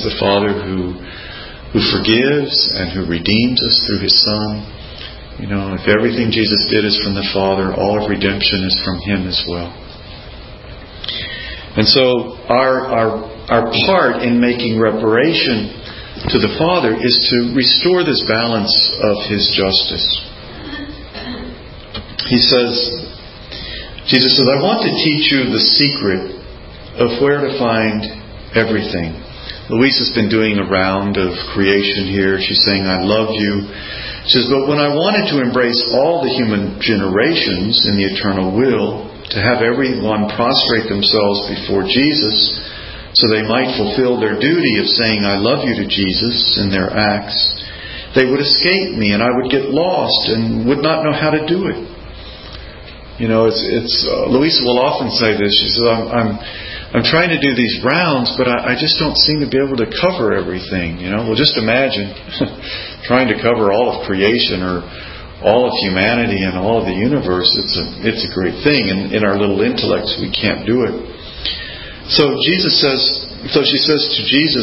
the Father who forgives and who redeems us through His Son. If everything Jesus did is from the Father, all of redemption is from Him as well. And so our part in making reparation to the Father is to restore this balance of His justice. Jesus says, I want to teach you the secret of where to find everything. Louise has been doing a round of creation here. She's saying, I love you. She says, but when I wanted to embrace all the human generations in the eternal will, to have everyone prostrate themselves before Jesus, so they might fulfill their duty of saying, I love you to Jesus in their acts, they would escape me and I would get lost and would not know how to do it. Louisa will often say this. She says, I'm trying to do these rounds, but I just don't seem to be able to cover everything. Well, just imagine trying to cover all of creation or all of humanity and all of the universe. It's a great thing. And in our little intellects, we can't do it. So she says to Jesus,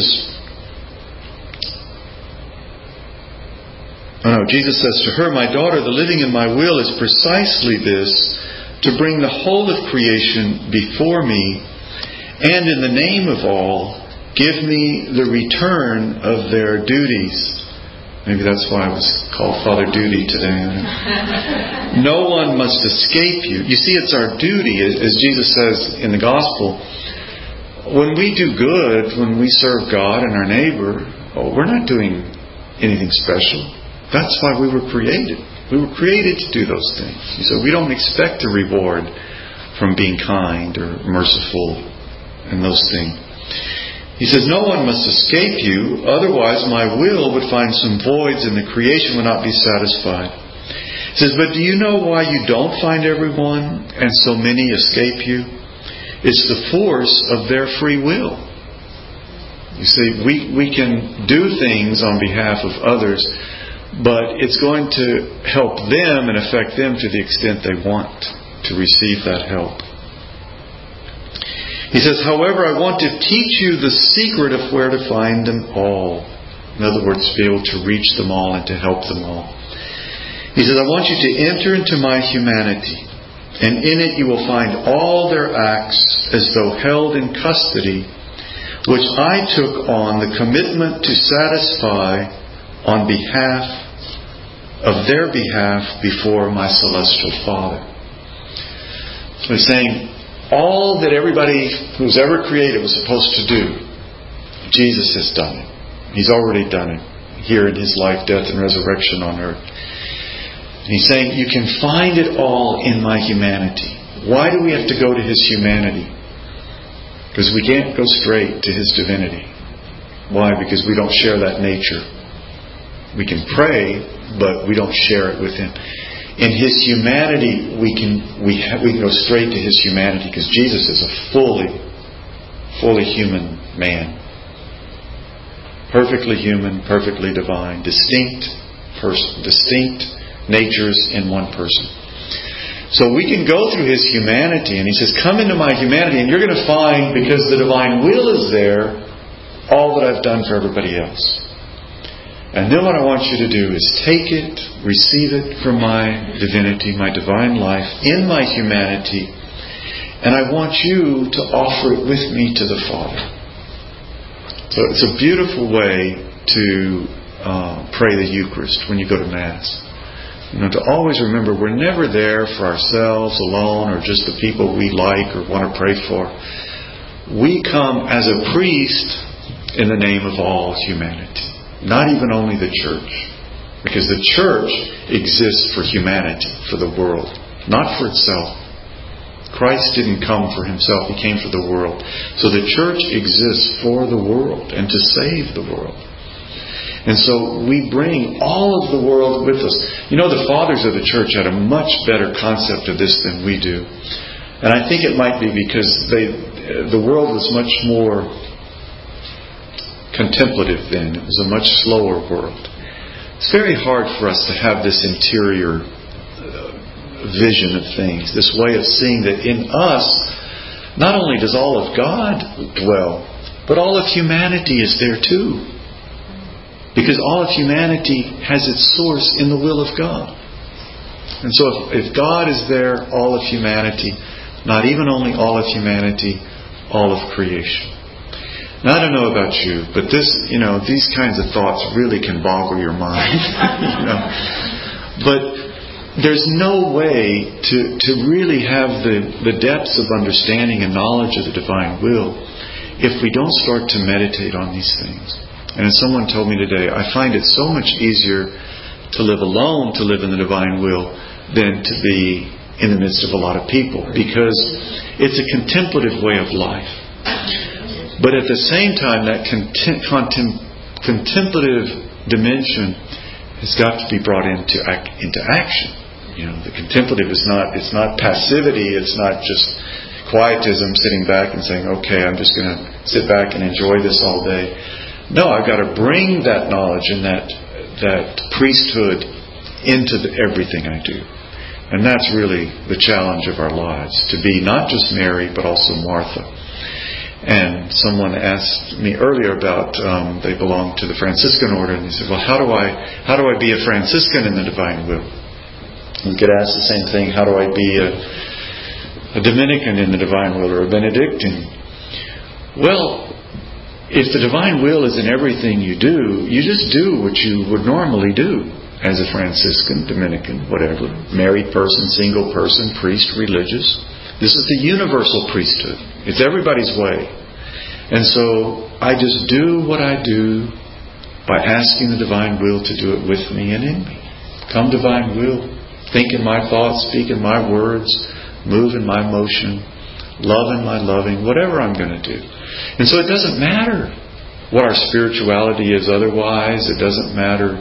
Jesus says to her, my daughter, the living in my will is precisely this, to bring the whole of creation before me, and in the name of all, give me the return of their duties. Maybe that's why I was called Father Duty today. No one must escape you. You see, it's our duty, as Jesus says in the Gospel. When we do good, when we serve God and our neighbor, we're not doing anything special. That's why we were created. We were created to do those things. So we don't expect a reward from being kind or merciful and those things. He says, no one must escape you, otherwise my will would find some voids and the creation would not be satisfied. He says, but do you know why you don't find everyone and so many escape you? It's the force of their free will. You see, we can do things on behalf of others, but it's going to help them and affect them to the extent they want to receive that help. He says, however, I want to teach you the secret of where to find them all. In other words, to be able to reach them all and to help them all. He says, I want you to enter into my humanity, and in it you will find all their acts as though held in custody, which I took on the commitment to satisfy on their behalf before my celestial Father. So he's saying, all that everybody who's ever created was supposed to do, Jesus has done it. He's already done it here in His life, death, and resurrection on earth. And He's saying, you can find it all in my humanity. Why do we have to go to His humanity? Because we can't go straight to His divinity. Why? Because we don't share that nature. We can pray, but we don't share it with Him. In His humanity, we can go straight to His humanity because Jesus is a fully human man. Perfectly human, perfectly divine, distinct person, distinct natures in one person. So we can go through His humanity, and He says, come into my humanity, and you're going to find, because the divine will is there, all that I've done for everybody else. And then what I want you to do is take it, receive it from my divinity, my divine life, in my humanity, and I want you to offer it with me to the Father. So it's a beautiful way to pray the Eucharist when you go to Mass. To always remember we're never there for ourselves alone or just the people we like or want to pray for. We come as a priest in the name of all humanity. Not even only the church. Because the church exists for humanity, for the world, not for itself. Christ didn't come for Himself, He came for the world. So the church exists for the world and to save the world. And so we bring all of the world with us. The fathers of the church had a much better concept of this than we do. And I think it might be because the world was much more contemplative then. It was a much slower world. It's very hard for us to have this interior vision of things, this way of seeing that in us, not only does all of God dwell, But all of humanity is there too. Because all of humanity has its source in the will of God. And so if God is there, all of humanity, not even only all of humanity, all of creation. Now, I don't know about you, but these kinds of thoughts really can boggle your mind. But there's no way to really have the depths of understanding and knowledge of the divine will if we don't start to meditate on these things. And as someone told me today, I find it so much easier to live alone, to live in the divine will, than to be in the midst of a lot of people. Because it's a contemplative way of life. But at the same time, that contemplative dimension has got to be brought into action. The contemplative is not passivity. It's not just quietism, sitting back and saying, okay, I'm just going to sit back and enjoy this all day. No, I've got to bring that knowledge and that priesthood into everything I do. And that's really the challenge of our lives, to be not just Mary, but also Martha. And someone asked me earlier about, they belong to the Franciscan order, and they said, well, how do I be a Franciscan in the divine will? We could ask the same thing, how do I be a Dominican in the divine will, or a Benedictine? Well, if the divine will is in everything you do, you just do what you would normally do as a Franciscan, Dominican, whatever, married person, single person, priest, religious. This is the universal priesthood. It's everybody's way. And so I just do what I do by asking the divine will to do it with me and in me. Come, divine will. Think in my thoughts, speak in my words, move in my motion, love in my loving, whatever I'm going to do. And so it doesn't matter what our spirituality is otherwise. It doesn't matter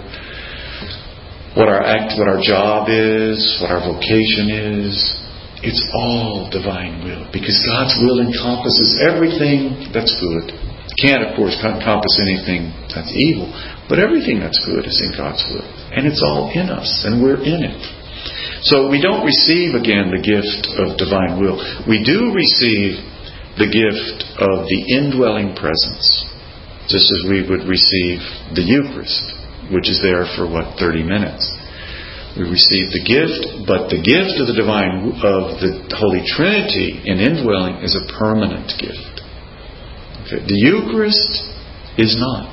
what our job is, what our vocation is. It's all divine will. Because God's will encompasses everything that's good. Can't, of course, encompass anything that's evil. But everything that's good is in God's will. And it's all in us. And we're in it. So we don't receive, again, the gift of divine will. We do receive the gift of the indwelling presence. Just as we would receive the Eucharist, which is there for 30 minutes. We receive the gift, but the gift of the Holy Trinity in indwelling is a permanent gift. Okay. The Eucharist is not.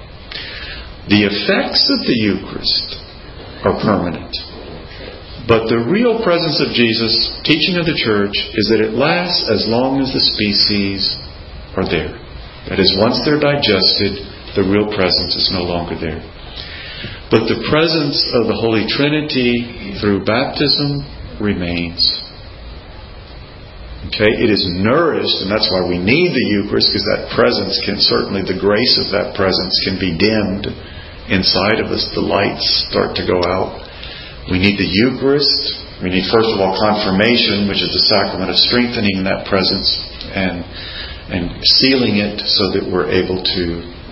The effects of the Eucharist are permanent. But the real presence of Jesus, teaching of the Church, is that it lasts as long as the species are there. That is, once they're digested, the real presence is no longer there. But the presence of the Holy Trinity through baptism remains. Okay, it is nourished, and that's why we need the Eucharist, because that presence the grace of that presence can be dimmed inside of us. The lights start to go out. We need the Eucharist. We need, first of all, confirmation, which is the sacrament of strengthening that presence and sealing it so that we're able to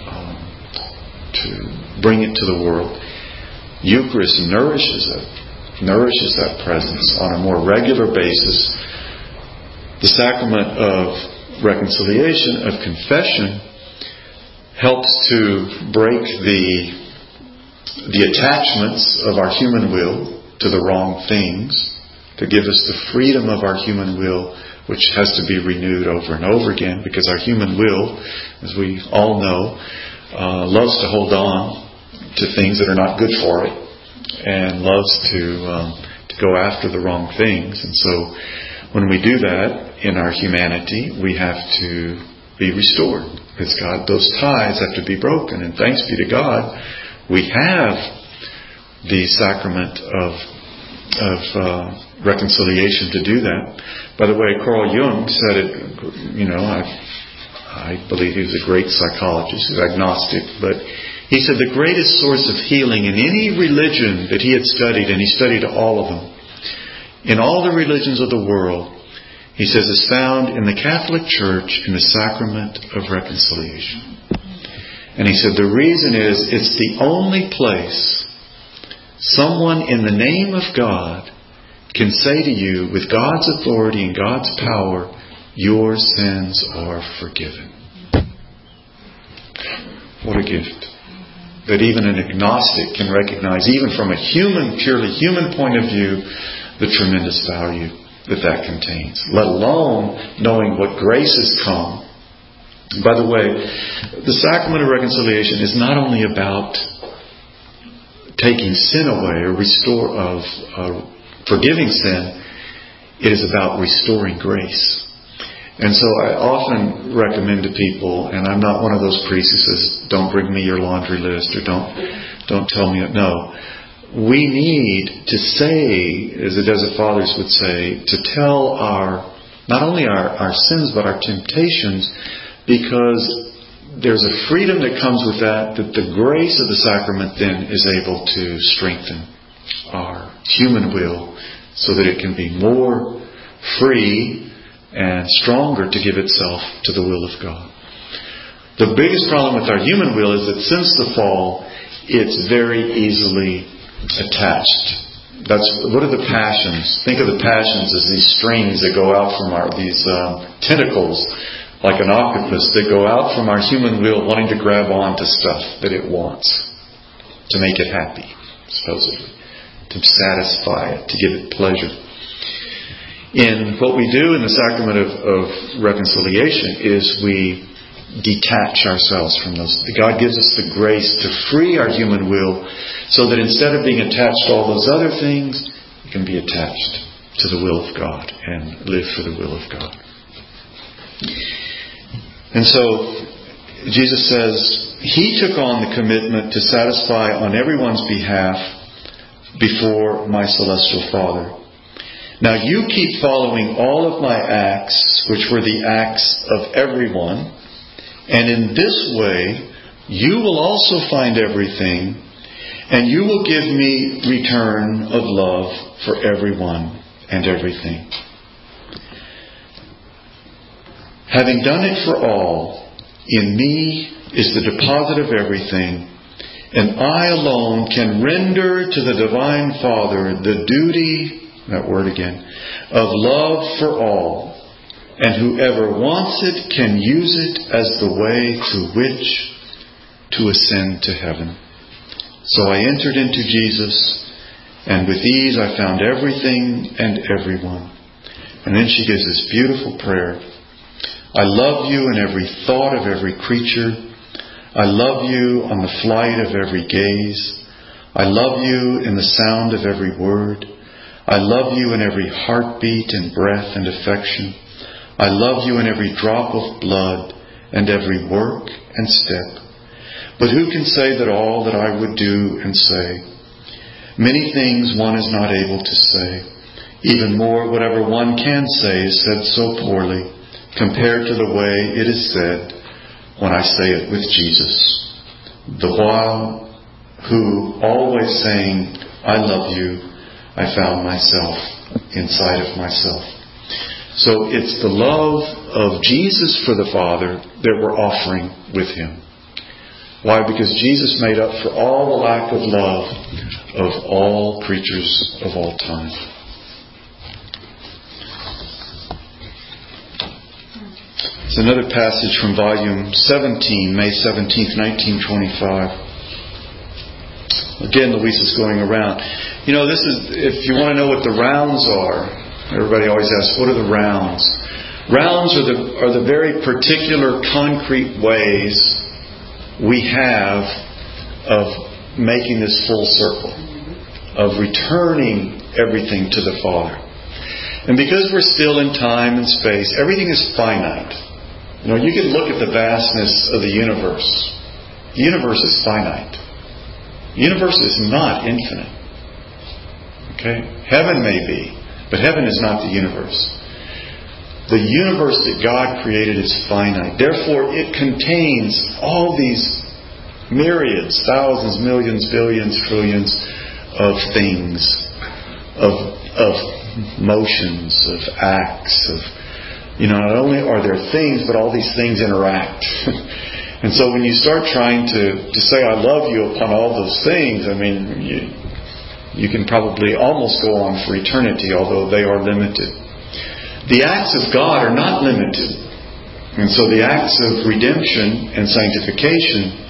bring it to the world. Eucharist nourishes that presence on a more regular basis. The sacrament of reconciliation, of confession, helps to break the attachments of our human will to the wrong things, to give us the freedom of our human will, which has to be renewed over and over again, because our human will, as we all know, loves to hold on to things that are not good for it, and loves to go after the wrong things. And so when we do that in our humanity, we have to be restored, because those ties have to be broken. And thanks be to God, we have the sacrament of reconciliation to do that. By the way, Carl Jung said it, I believe he was a great psychologist, he was agnostic, but he said the greatest source of healing in any religion that he had studied, and he studied all of them, in all the religions of the world, he says, is found in the Catholic Church in the sacrament of reconciliation. And he said the reason is it's the only place someone in the name of God can say to you with God's authority and God's power, your sins are forgiven. What a gift. That even an agnostic can recognize, even from a purely human point of view, the tremendous value that contains. Let alone knowing what grace has come. By the way, the sacrament of reconciliation is not only about taking sin away or forgiving sin. It is about restoring grace. And so I often recommend to people, and I'm not one of those priests who says, don't bring me your laundry list or don't tell me. No. We need to say, as the Desert Fathers would say, to tell not only our sins but our temptations, because there's a freedom that comes with that the grace of the sacrament then is able to strengthen our human will so that it can be more free and stronger to give itself to the will of God. The biggest problem with our human will is that since the fall, it's very easily attached. What are the passions? Think of the passions as these strings that go out from these tentacles, like an octopus, that go out from our human will wanting to grab onto stuff that it wants to make it happy, supposedly, to satisfy it, to give it pleasure. In what we do in the sacrament of reconciliation is we detach ourselves from those. God gives us the grace to free our human will so that instead of being attached to all those other things, we can be attached to the will of God and live for the will of God. And so Jesus says He took on the commitment to satisfy on everyone's behalf before my celestial Father. Now you keep following all of my acts, which were the acts of everyone, and in this way you will also find everything, and you will give me return of love for everyone and everything. Having done it for all, in me is the deposit of everything, and I alone can render to the Divine Father the duty, that word again, of love for all, and whoever wants it can use it as the way through which to ascend to heaven. So I entered into Jesus, and with ease I found everything and everyone. And then she gives this beautiful prayer. I love you in every thought of every creature. I love you on the flight of every gaze. I love you in the sound of every word. I love you in every heartbeat and breath and affection. I love you in every drop of blood and every work and step. But who can say that all that I would do and say? Many things one is not able to say. Even more, whatever one can say is said so poorly compared to the way it is said when I say it with Jesus. The while who, always saying, I love you, I found myself inside of myself. So it's the love of Jesus for the Father that we're offering with Him. Why? Because Jesus made up for all the lack of love of all creatures of all time. It's another passage from volume 17, May 17th, 1925. Again, Luisa's going around. This is, if you want to know what the rounds are, everybody always asks, what are the rounds? Rounds are the very particular concrete ways we have of making this full circle, of returning everything to the Father. And because we're still in time and space, everything is finite. You can look at the vastness of the universe. The universe is finite. The universe is not infinite. Okay? Heaven may be, but heaven is not the universe. The universe that God created is finite. Therefore, it contains all these myriads, thousands, millions, billions, trillions of things, of motions, of acts, of not only are there things, but all these things interact. And so when you start trying to say I love you upon all those things, you can probably almost go on for eternity, although they are limited. The acts of God are not limited. And so the acts of redemption and sanctification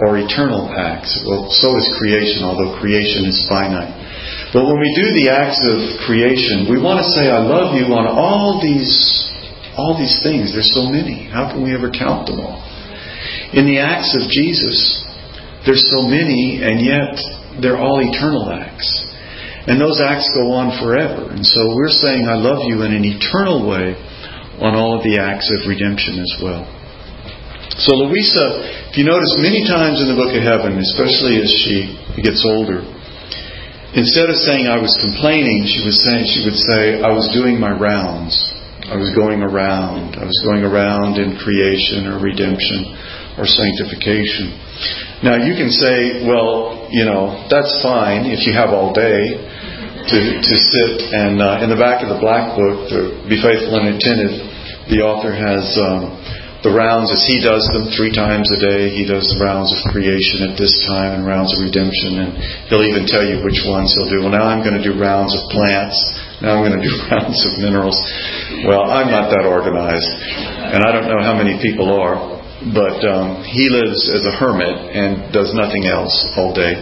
or eternal acts. Well, so is creation, although creation is finite. But when we do the acts of creation, we want to say, I love you on all these things. There's so many. How can we ever count them all? In the acts of Jesus, there's so many, and yet they're all eternal acts. And those acts go on forever. And so we're saying, I love you in an eternal way on all of the acts of redemption as well. So Louisa, if you notice, many times in the Book of Heaven, especially as she gets older, instead of saying I was complaining, she would say, I was doing my rounds. I was going around. I was going around in creation or redemption or sanctification. Now you can say, well, that's fine if you have all day to sit. And in the back of the Black Book, the Be Faithful and Attentive, the author has the rounds as he does them 3 times a day. He does the rounds of creation at this time and rounds of redemption. And he'll even tell you which ones he'll do. Well, now I'm going to do rounds of plants. Now I'm going to do rounds of minerals. Well, I'm not that organized. And I don't know how many people are. But he lives as a hermit and does nothing else all day.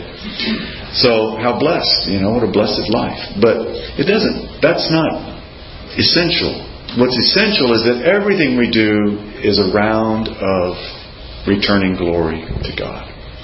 So how blessed, what a blessed life. But that's not essential. What's essential is that everything we do is a round of returning glory to God.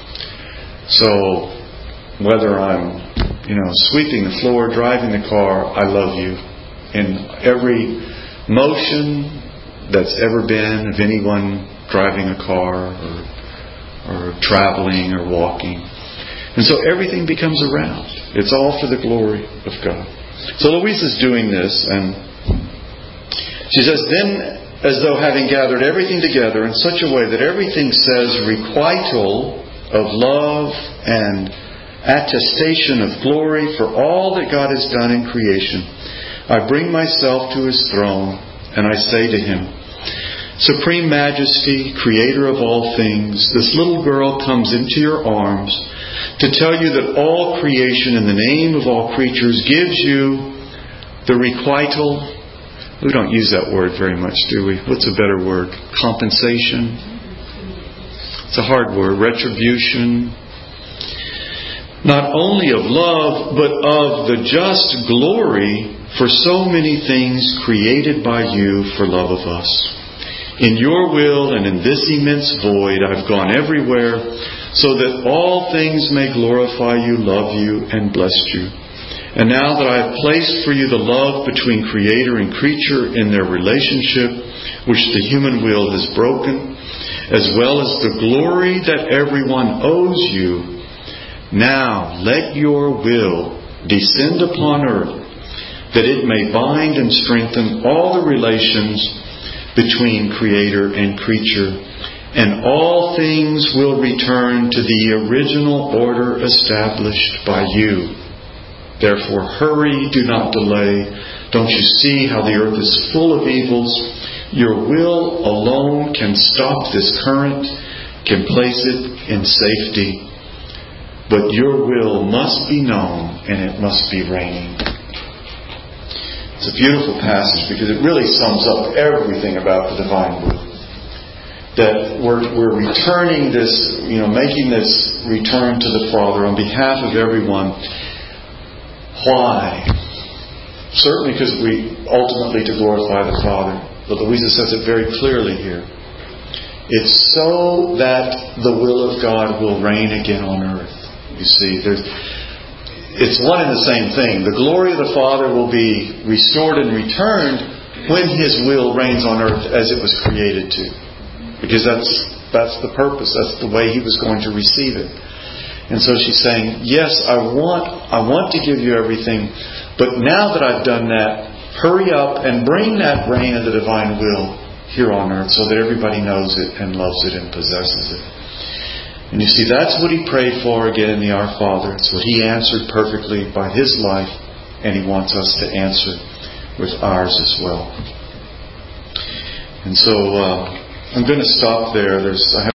So whether I'm, sweeping the floor, driving the car, I love you. In every motion that's ever been of anyone driving a car or traveling or walking. And so everything becomes a round. It's all for the glory of God. So Louise is doing this, and she says, then, as though having gathered everything together in such a way that everything says requital of love and attestation of glory for all that God has done in creation, I bring myself to His throne, and I say to Him, Supreme Majesty, Creator of all things, this little girl comes into your arms to tell you that all creation in the name of all creatures gives you the requital. We don't use that word very much, do we? What's a better word? Compensation. It's a hard word. Retribution. Not only of love, but of the just glory for so many things created by you for love of us. In your will and in this immense void, I've gone everywhere so that all things may glorify you, love you, and bless you. And now that I have placed for you the love between Creator and creature in their relationship, which the human will has broken, as well as the glory that everyone owes you, now let your will descend upon earth, that it may bind and strengthen all the relations between Creator and creature, and all things will return to the original order established by you. Therefore, hurry, do not delay. Don't you see how the earth is full of evils? Your will alone can stop this current, can place it in safety. But your will must be known, and it must be reigning. It's a beautiful passage because it really sums up everything about the divine will. That we're returning this, making this return to the Father on behalf of everyone. Why? Certainly because ultimately to glorify the Father. But Louisa says it very clearly here. It's so that the will of God will reign again on earth. You see, it's one and the same thing. The glory of the Father will be restored and returned when His will reigns on earth as it was created to. Because that's the purpose. That's the way He was going to receive it. And so she's saying, yes, I want to give you everything, but now that I've done that, hurry up and bring that reign of the divine will here on earth so that everybody knows it and loves it and possesses it. And you see, that's what he prayed for again in the Our Father. It's what he answered perfectly by his life, and he wants us to answer with ours as well. And so I'm going to stop there. I have